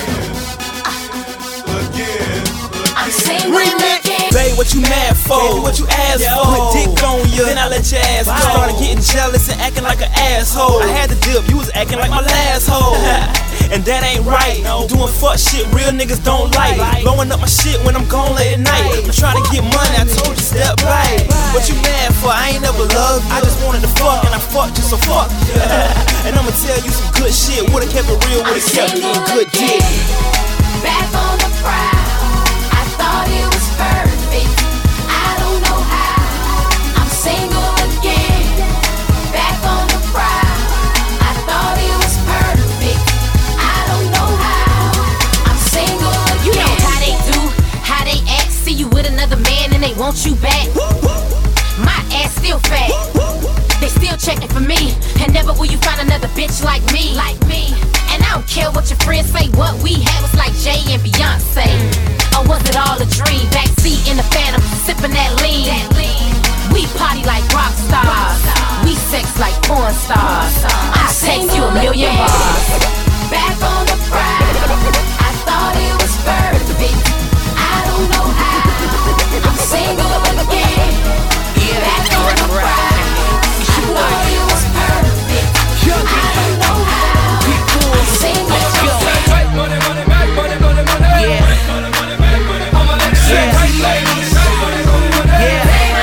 I'm saying Babe, what you mad for? Baby, what you asked for? Put dick on you, then I let your ass go. Started getting jealous and acting like an asshole. I had to dip, you was acting like my last hoe. And that ain't right. Doing fuck shit real niggas don't like. Blowing up my shit when I'm gone late at night. I'm trying to get money, I told you step back. What you mad for? I ain't never loved you. I just wanted to fuck and I fucked you, so fuck. And I'ma tell you some good shit. Would've kept it real, would've kept you a good dick. Back on the prowl, I thought it was perfect. I don't know how, I'm single again. Back on the prowl, I thought it was perfect. I don't know how, I'm single again. You know how they do, how they act. See you with another man and they want you back. My ass still fat, they still checking for me. And never will you find another bitch like me, like me. And I don't care what your friends say, what we had was like Jay and Beyonce. Or was it all a dream? Backseat in the Phantom, sipping that lean. We party like rock stars, we sex like porn stars. I text you a million bars. Back on the prowl, I thought it was perfect. I don't know how, I'm single again. Back on the prowl, I thought it was perfect. I don't know how, I'm single again. Make money, money, make money, money, money. Yeah.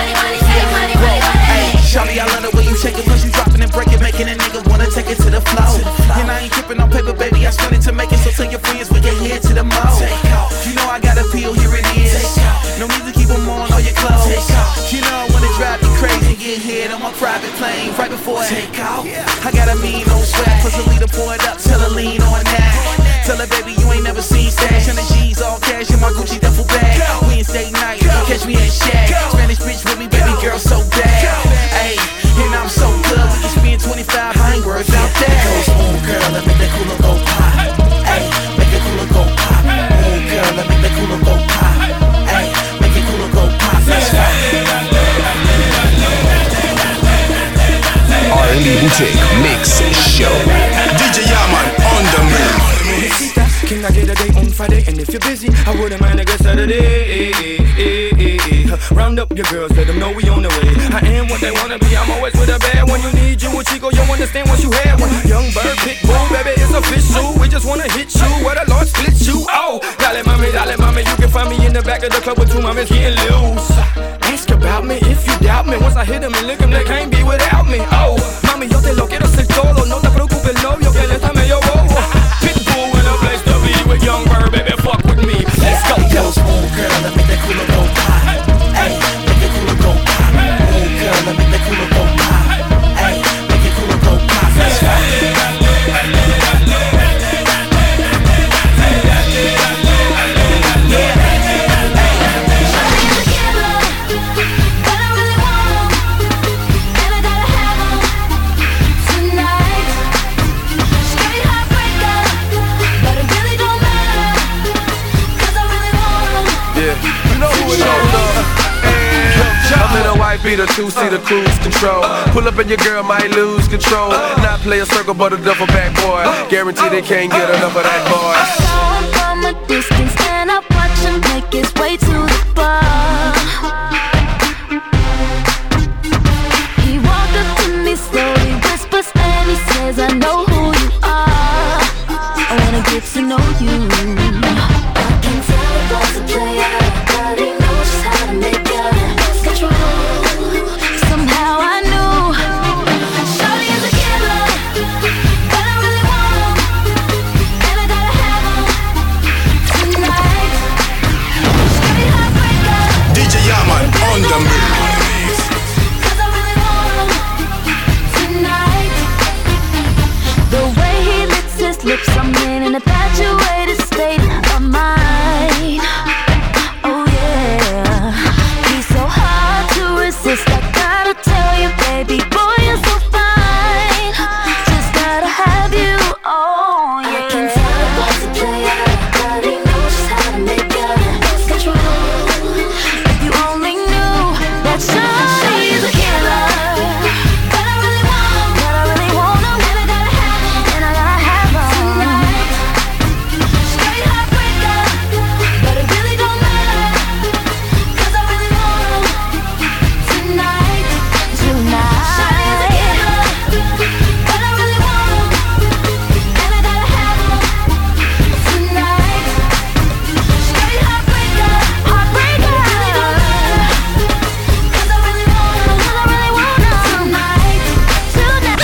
Shawty, I love the way you take it, cause you dropping and breaking, making a nigga wanna take it to the floor. private plane right before I take out. I got a mean old swag, plus a leader, pour it up, tell her lean on that. Tell her, baby, you ain't never seen stash. And the G's all cash in my Gucci duffel bag. Wednesday night, catch me at Shaq. Spanish bitch with me, baby girl, so bad. Ayy, and I'm so good, we can spend twenty-five, I ain't worth out that. Oh girl, let me make that cooler go pop. Ayy, make that cooler go pop. Oh girl, let me make that cooler go pop. Ayy, make it cooler go pop. Let's go. R and B Boutique Mix Show. D J Yaman on the mix. Can I get a date on Friday? And if you're busy, I wouldn't mind a good Saturday. Round up your girls, let them know we on the way. I am what they wanna be, I'm always with a bad one. You need you a Chico, you understand once you had one. Young bird, pit bull, baby, it's official. We just wanna hit you, where the Lord split you. Oh, dale mami, dale mami, you can find me in the back of the club with two mamas getting loose. Ask about me if you doubt me. Once I hit them and lick them, they can't be without me. Oh, mami, yo te lo quiero hacer todo. No te preocupes, novio, que le está medio bobo. Pitbull in a place to be with young bird, baby, fuck with me. Let's go, go. Oh, girl, let me make that cooler go pop. Ayy, make that cooler go pop. Oh, girl, let me make that cooler go pop. Ayy, make it cooler go pop. Let's go. Beat a two-seater cruise control. Pull up and your girl might lose control. Not play a circle but a duffel back boy. Guarantee they can't get enough of that boy. I saw him from a distance and I watched him make his way to the bar. He walked up to me slowly, whispers and he says, I know who you are. I wanna get to know you. I can tell he was a player, but he knows just how to make it. Control. Somehow I knew Shawty is a killer, but I really want him, and I gotta have him tonight. Shawty heartbreaker, D J Yaman on the mix. Cause I really want him tonight. The way he licks his lips, I'm in an infatuated state of mind. Oh yeah, he's so hard to resist. I gotta tell you, baby boy, you're so fine. Just gotta have you, oh yeah. I can tell he was a player, but he knows just how to make it. Lose control. If you only knew that Shawty's a killer, but I really want him, but I really want him, and I gotta have him, and I gotta have him tonight. Straight heartbreaker, but it really don't matter, cause I really want him tonight, tonight. Shawty's a killer, but I really want him, and I gotta have him tonight. Straight heartbreaker, heartbreaker, but it really don't matter, cause I really want him, cause I really want him tonight, tonight.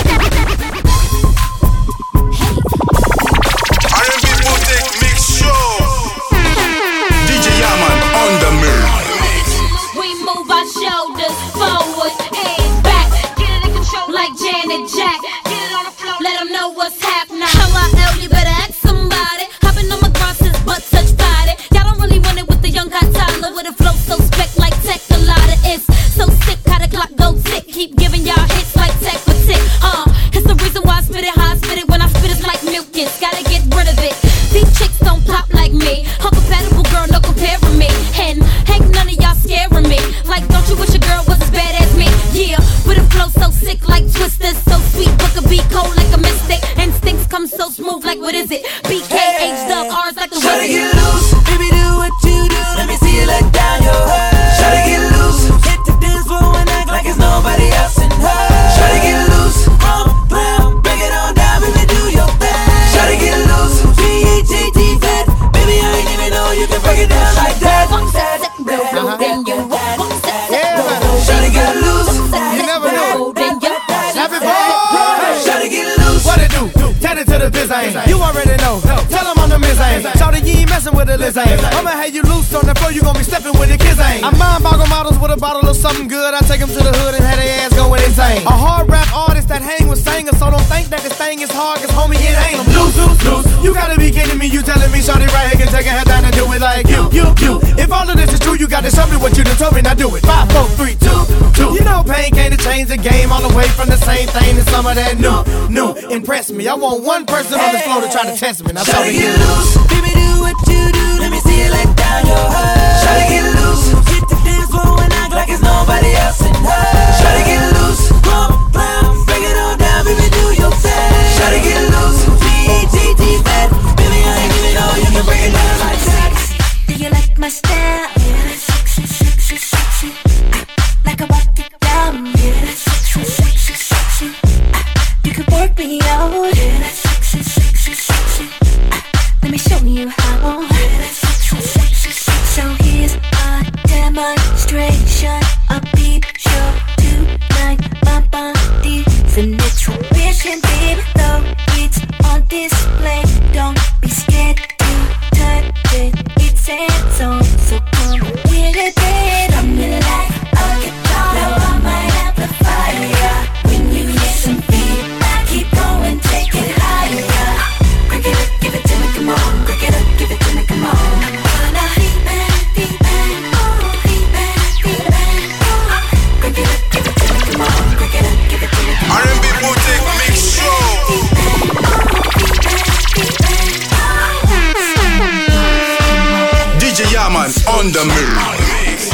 R and B Boutique Mix Show. D J Yaman on the mix. We move our shoulders forward and back. Get it in control like Janet Jack. Get it on the floor, let them know what's happening. How I L, you better ask somebody. Hopping on my cross, his butt touch body. Y'all don't really want it with the young hot toddler with a flow so spec like tech. A lot of it's so sick, how the clock go tick. Keep giving y'all hits like tech for tick. Uh, it's the reason why I spit it, how I spit it. When I spit it's like mucus, gotta get rid of it. These chicks don't pop like me. Uncompatible girl, no comparing me. And ain't none of y'all scaring me. Like, don't you wish a girl was as bad as me? Yeah, with a flow so sick like Twister, so sweet, book a beat cold like a mystic. Instincts come so smooth like what is it? B K H dub R's like the Try to what is get it? loose, baby, do what you do. Let me see you let down your hair. Try to get loose, hit the dance floor and act like it's nobody else in her. Try to get loose, bump, bam, break it on down, baby, do your best. Try to get loose, G H A T fat, baby, I ain't even know you can break it down like that. Uh-huh. Then you walk, try to get loose, you never know. Then you happy birthday, try to get loose. What it do? Tell it to the biz, I ain't. You already know. Tell them I'm the miz, I ain't. Shout it, you ain't messing with the list, I ain't. I'ma have you loose on the floor, you gon' be stepping with the kids, I ain't. I mind boggle models with a bottle of something good. I take them to the hood and have their ass go where they insane. A hard rap artist that hang with singers, so don't think that this thing is hard, cause homie, it ain't. I'm loose, loose, loose. You gotta be kidding me, you telling me shorty right here can take a head down and do it like you, you, you. If all of this is true, you gotta show me what you done told me, now do it. Five, four, three, two, two. You know pain came to change the game all the way from the same thing to some of that new, new. Impress me, I want one person on this floor to try to test me. Now show me get loose, baby, do what you do. Let me see you let down your head. Try to get loose, hit the dance floor and act like it's nobody else in her. Try to get loose, pump, pump, break it all down, baby, do your thing. Try to get loose, G G T fat, baby, I ain't giving all, you can break it down like that. Do you like my style? Yeah, sexy, sexy, sexy. Like I walk it down. Yeah, sexy, sexy, sexy. You can work me out. Yeah, sexy, sexy, sexy. Let me show you how. Yeah, sexy, sexy, sexy. So here's a demonstration, a peep show tonight. My body's an exhibition, babe. Though it's on display, don't be scared to touch it. It's hands on, so come with it, babe. I'm in like a guitar, now I might amplify ya. When you hear some feedback, keep going, take it higher. Break it up, give it to me, come on. Break it up, give it to me, come on. Wanna feedback, feedback, oh, feedback, feedback, oh. Break it up, give it to me, come on. Break it up, give it to me, come on. R and B Boutique Mix Show. D J Yaman on the mix.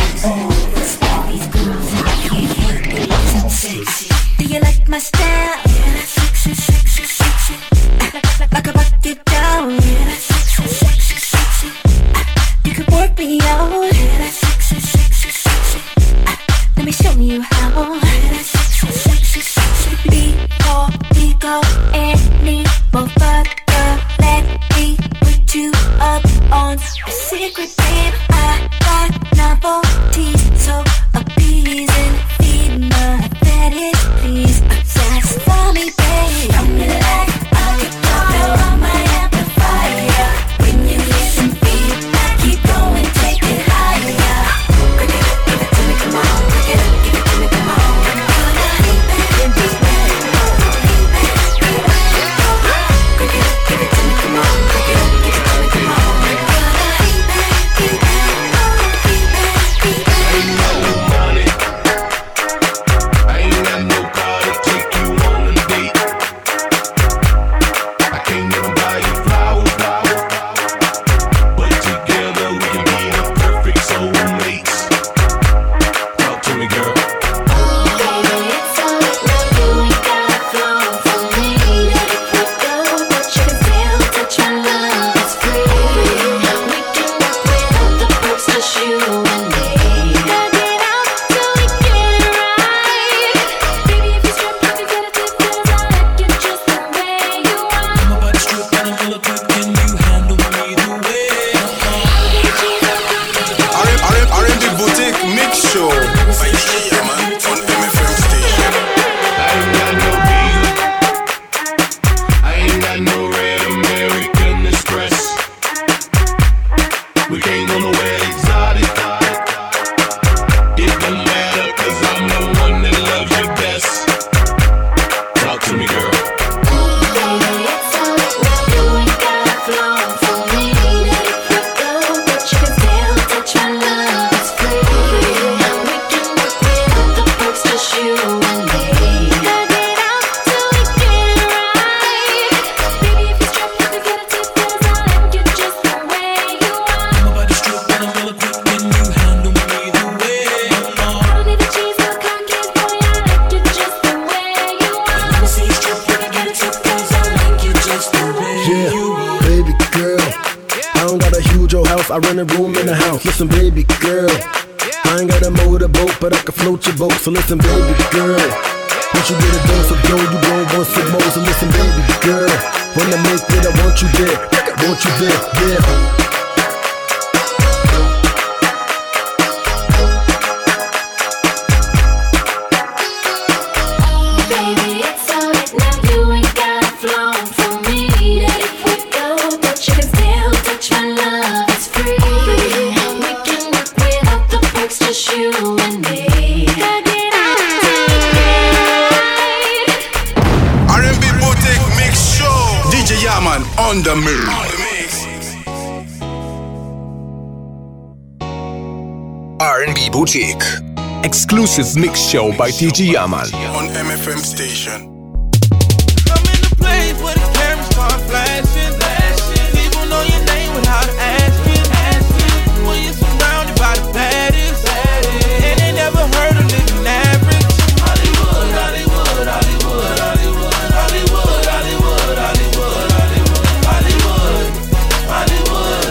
Do you like my style? Yeah, sexy, sexy, sexy. Like, like I rock it down. Yeah, sexy, sexy, sexy. You can work me out. Yeah, sexy, sexy, sexy. Let me show you how. Yeah, sexy, sexy, sexy. Before we go any more further, let me put you up on a secret, babe. I got novelties, so appeasing. Feed my fetish, please. Satisfy me, babe. I'm in like a guitar, now I'm my amplifier. When you hear some feedback, keep going, take it higher. Break it up, give it to me, come on. Break it up, give it to me, come on. Break it up, give it to me, come on. Break it up, give it to me, come on. I rent a room in the house. Listen, baby girl, I ain't got a motorboat, but I can float your boat. So listen, baby girl, once you get a dose of dough, you gon' want some more. So listen, baby girl, when I make it, I want you there, I want you there, yeah. You and me. Gotta get out to get on the move. R and B Boutique. Exclusive mix show by D J Yaman. On M F M station. I'm in the place where the cameras start flashing. flashing. People know your name without asking. asking. When you're surrounded by the baddest, baddest. And they never heard of living average. Hollywood, Hollywood, Hollywood, Hollywood, Hollywood, Hollywood, Hollywood, Hollywood, Hollywood,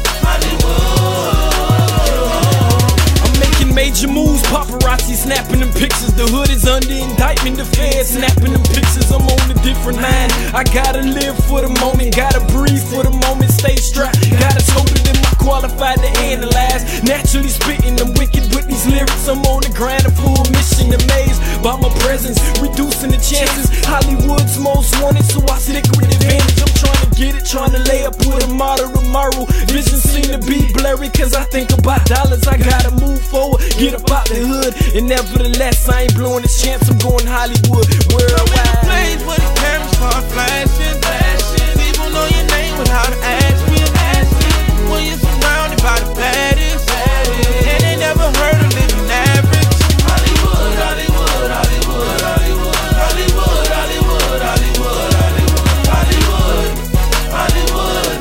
Hollywood. I'm making major moves, paparazzi snapping them pictures. The hood is under indictment, the feds snapping them pictures. I'm on a different line. I gotta live for the moment, gotta breathe for the moment, stay strapped. Gotta told it in my qualified to analyze. Naturally spitting, I'm wicked with these lyrics. I'm on the grind, a full mission, amazed by my presence, reducing the chances. Hollywood's most wanted, so I stick with advantage. I'm trying to get it, trying to lay up with a model tomorrow. Vision seem to be blurry, cause I think about dollars. I gotta move forward, get up out the hood. And nevertheless, I ain't blowing this chance, I'm going Hollywood worldwide. Place where the cameras start flashing, flashing. People know your name without asking, asking. When you're surrounded by the baddest, baddest. And they never heard of living average. Hollywood, Hollywood, Hollywood, Hollywood, Hollywood, Hollywood, Hollywood, Hollywood, Hollywood,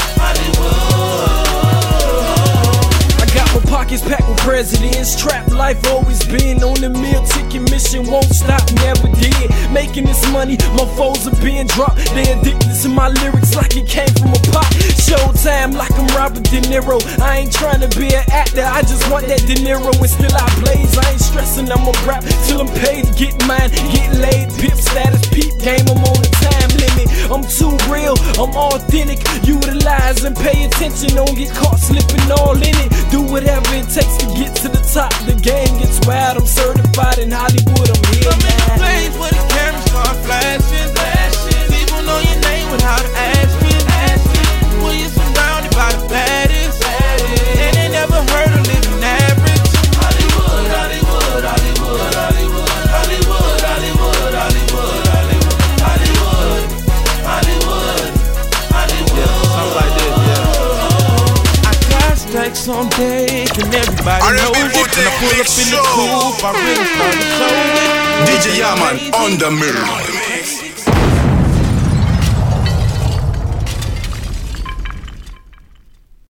Hollywood. I got my pockets packed with presidents. Trap life always been on the meal ticket mission. Won't stop, never did. Making this money, my foes are being dropped. They addicted to my lyrics like it came from a pop. Showtime like I'm Robert De Niro. I ain't trying to be an actor, I just want that De Niro. And still I blaze, I ain't stressing, I'ma rap till I'm paid to get mine. Get laid, pimp status, peep game, I'm on the time limit. I'm too real, I'm authentic. Utilize and pay attention, don't get caught slipping all in it. Do whatever it takes to get to the top. The game gets wild, I'm certified in Hollywood, I'm here I'm now. in the place where the cameras start flashing, flashing. People know your name without asking, asking. When you're surrounded by the baddest, baddest. And they never heard of living average. Hollywood, Hollywood, Hollywood, Hollywood, Hollywood, Hollywood, Hollywood, Hollywood, Hollywood, Hollywood. Yeah, something like this, yeah. I got stacks on deck and everybody knows it. When I pull up in the coupe, I really start to show it. D J Yaman on the move.